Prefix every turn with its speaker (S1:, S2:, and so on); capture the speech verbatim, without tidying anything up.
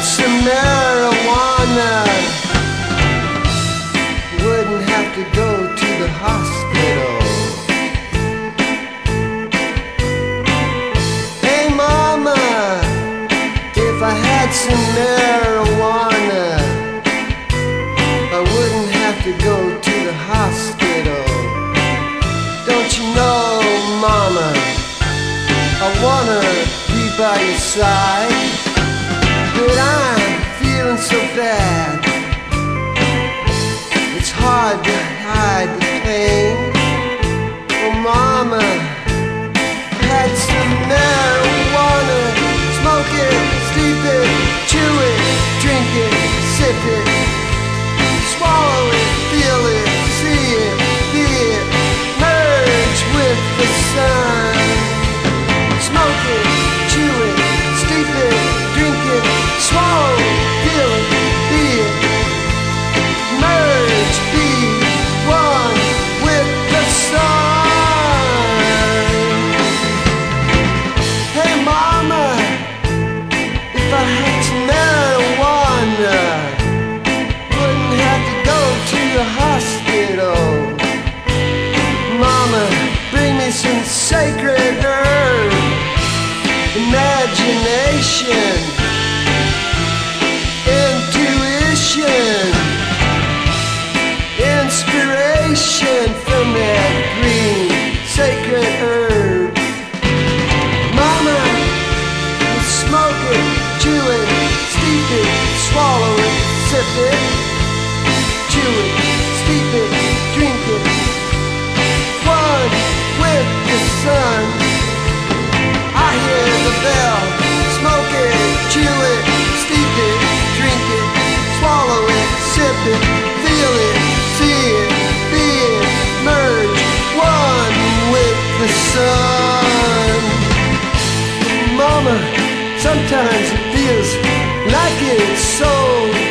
S1: some marijuana, wouldn't have to go to the hospital. Hey mama, if I had some marijuana, I wouldn't have to go to the hospital. Don't you know, mama, I wanna be by your side, but I'm feeling so bad. It's hard to hide the pain. Oh mama, I had some marijuana, smoke it, sleep it, chew it, drink it, sip it, swallow it, feel it, see it, be it, merge with the sun. Smoke it, chew it, sleep it, drink it, swallow it, feel it, be it, merge, be one with the sun. Hey mama, if I had some marijuana, wouldn't have to go to the hospital. Mama, bring me some sacred herb, imagination, intuition, inspiration from that green sacred herb. Mama, smoke it, chew it, steep it, swallow it, sip it, chew it, steep it, drink it, one with the sun. I hear the bell, smoke it, chew it, steep it, drink it, swallow it, sip it, feel it, see it, be it, merge, one with the sun. Mama, sometimes it feels like it's so